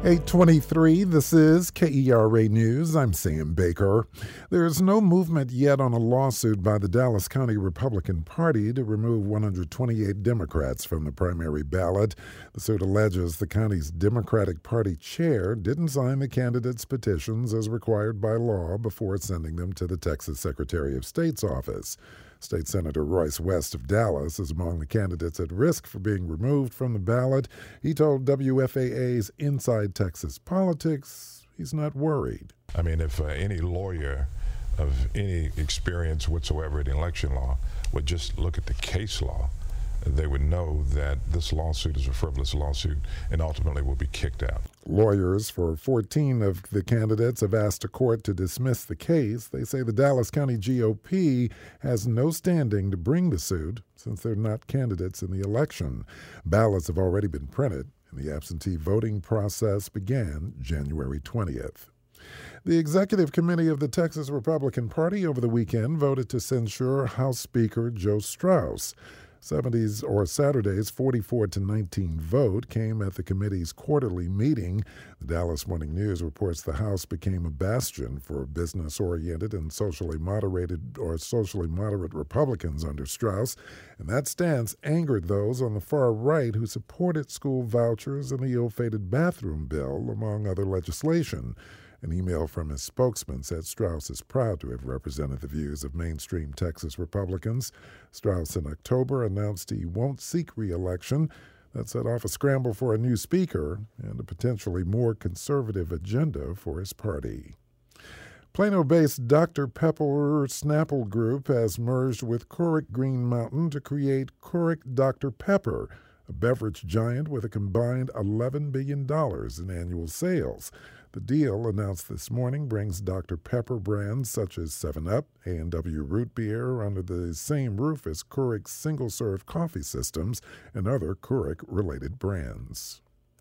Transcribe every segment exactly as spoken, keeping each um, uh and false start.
eight twenty-three, this is K E R A News. I'm Sam Baker. There's no movement yet on a lawsuit by the Dallas County Republican Party to remove one hundred twenty-eight Democrats from the primary ballot. The suit alleges the county's Democratic Party chair didn't sign the candidates' petitions as required by law before sending them to the Texas Secretary of State's office. State Senator Royce West of Dallas is among the candidates at risk for being removed from the ballot. He told W F A A's Inside Texas Politics he's not worried. I mean, if uh, any lawyer of any experience whatsoever in election law would just look at the case law, they would know that this lawsuit is a frivolous lawsuit and ultimately will be kicked out. Lawyers for fourteen of the candidates have asked a court to dismiss the case. They say the Dallas County G O P has no standing to bring the suit since they're not candidates in the election. Ballots have already been printed, and the absentee voting process began January twentieth. The Executive Committee of the Texas Republican Party over the weekend voted to censure House Speaker Joe Straus. Seventies or Saturday's forty-four to nineteen vote came at the committee's quarterly meeting. The Dallas Morning News reports the House became a bastion for business-oriented and socially moderated or socially moderate Republicans under Straus, and that stance angered those on the far right who supported school vouchers and the ill-fated bathroom bill, among other legislation. An email from his spokesman said Straus is proud to have represented the views of mainstream Texas Republicans. Straus in October announced he won't seek re-election. That set off a scramble for a new speaker and a potentially more conservative agenda for his party. Plano-based Doctor Pepper Snapple Group has merged with Keurig Green Mountain to create Keurig Doctor Pepper, a beverage giant with a combined eleven billion dollars in annual sales. The deal, announced this morning, brings Doctor Pepper brands such as seven up, A and W Root Beer under the same roof as Keurig's single-serve coffee systems and other Keurig-related brands.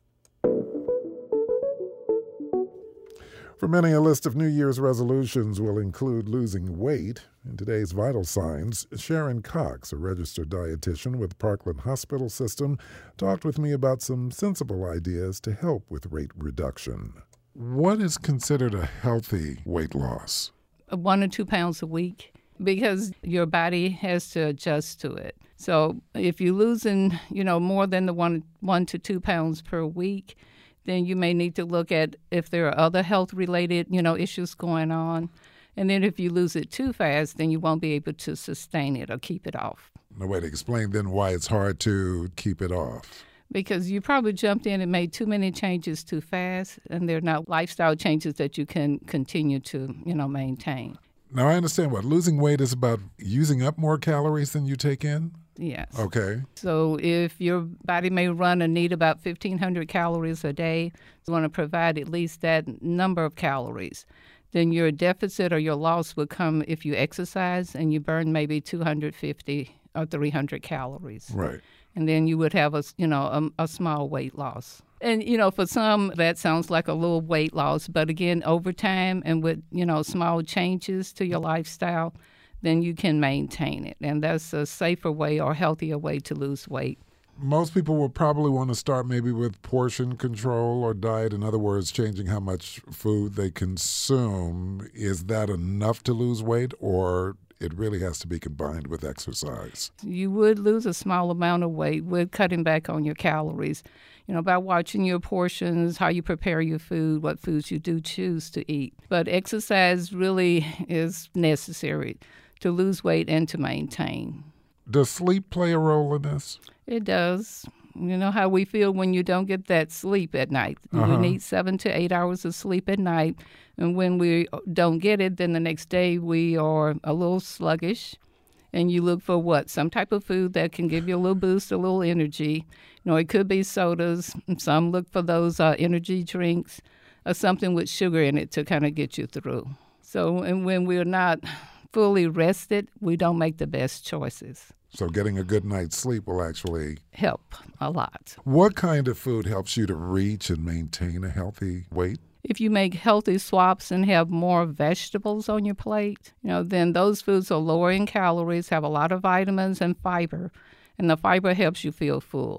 For many, a list of New Year's resolutions will include losing weight. In today's Vital Signs, Sharon Cox, a registered dietitian with Parkland Hospital System, talked with me about some sensible ideas to help with weight reduction. What is considered a healthy weight loss? One or two pounds a week, because your body has to adjust to it. So if you're losing, you know, more than the one one to two pounds per week, then you may need to look at if there are other health-related, you know, issues going on. And then if you lose it too fast, then you won't be able to sustain it or keep it off. No way to explain then why it's hard to keep it off. Because you probably jumped in and made too many changes too fast, and they're not lifestyle changes that you can continue to, you know, maintain. Now, I understand what losing weight is about using up more calories than you take in? Yes. Okay. So if your body may run and need about fifteen hundred calories a day, you want to provide at least that number of calories. Then your deficit or your loss would come if you exercise and you burn maybe two hundred fifty or three hundred calories. Right. And then you would have a, you know, a, a small weight loss. And, you know, for some, that sounds like a little weight loss. But again, over time and with, you know, small changes to your lifestyle, then you can maintain it. And that's a safer way or healthier way to lose weight. Most people will probably want to start maybe with portion control or diet. In other words, changing how much food they consume. Is that enough to lose weight, or it really has to be combined with exercise? You would lose a small amount of weight with cutting back on your calories, you know, by watching your portions, how you prepare your food, what foods you do choose to eat. But exercise really is necessary to lose weight and to maintain. Does sleep play a role in this? It does. You know how we feel when you don't get that sleep at night. Uh-huh. We need seven to eight hours of sleep at night. And when we don't get it, then the next day we are a little sluggish. And you look for what? Some type of food that can give you a little boost, a little energy. You know, it could be sodas. Some look for those uh, energy drinks or something with sugar in it to kind of get you through. So, and when we're not fully rested, we don't make the best choices. So getting a good night's sleep will actually help a lot. What kind of food helps you to reach and maintain a healthy weight? If you make healthy swaps and have more vegetables on your plate, you know, then those foods are lower in calories, have a lot of vitamins and fiber, and the fiber helps you feel full.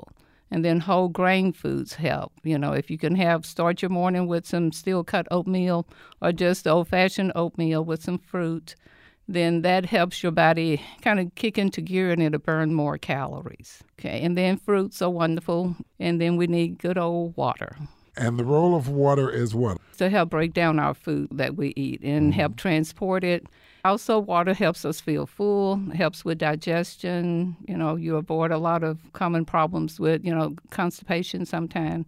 And then whole grain foods help. You know, if you can have start your morning with some steel cut oatmeal or just old-fashioned oatmeal with some fruit, then that helps your body kind of kick into gear and it'll burn more calories. Okay, and then fruits are wonderful. And then we need good old water. And the role of water is what? To help break down our food that we eat and mm-hmm. help transport it. Also, water helps us feel full, helps with digestion. You know, you avoid a lot of common problems with, you know, constipation sometimes.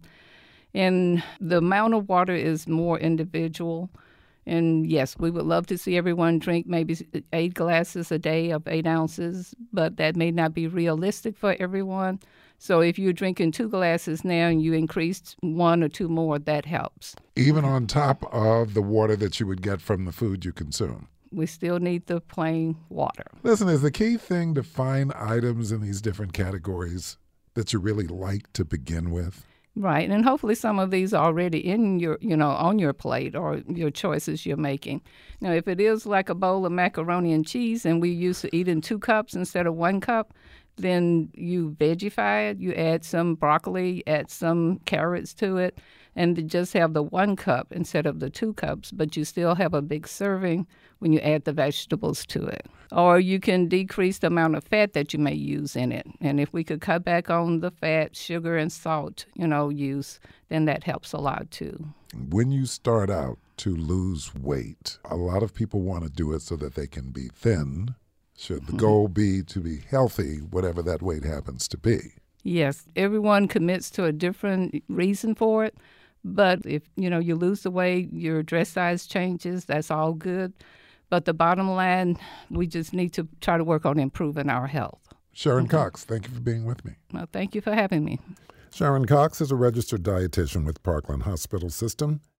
And the amount of water is more individual. And yes, we would love to see everyone drink maybe eight glasses a day of eight ounces, but that may not be realistic for everyone. So if you're drinking two glasses now and you increased one or two more, that helps. Even on top of the water that you would get from the food you consume. We still need the plain water. Listen, is the key thing to find items in these different categories that you really like to begin with? Right, and hopefully some of these are already in your, you know, on your plate or your choices you're making. Now, if it is like a bowl of macaroni and cheese and we used to eat in two cups instead of one cup, then you vegify it, you add some broccoli, add some carrots to it, and just have the one cup instead of the two cups, but you still have a big serving when you add the vegetables to it. Or you can decrease the amount of fat that you may use in it. And if we could cut back on the fat, sugar, and salt, you know, use, then that helps a lot too. When you start out to lose weight, a lot of people want to do it so that they can be thin. Should the goal be to be healthy, whatever that weight happens to be? Yes, everyone commits to a different reason for it. But if, you know, you lose the weight, your dress size changes, that's all good. But the bottom line, we just need to try to work on improving our health. Sharon Mm-hmm. Cox, thank you for being with me. Well, thank you for having me. Sharon Cox is a registered dietitian with Parkland Hospital System.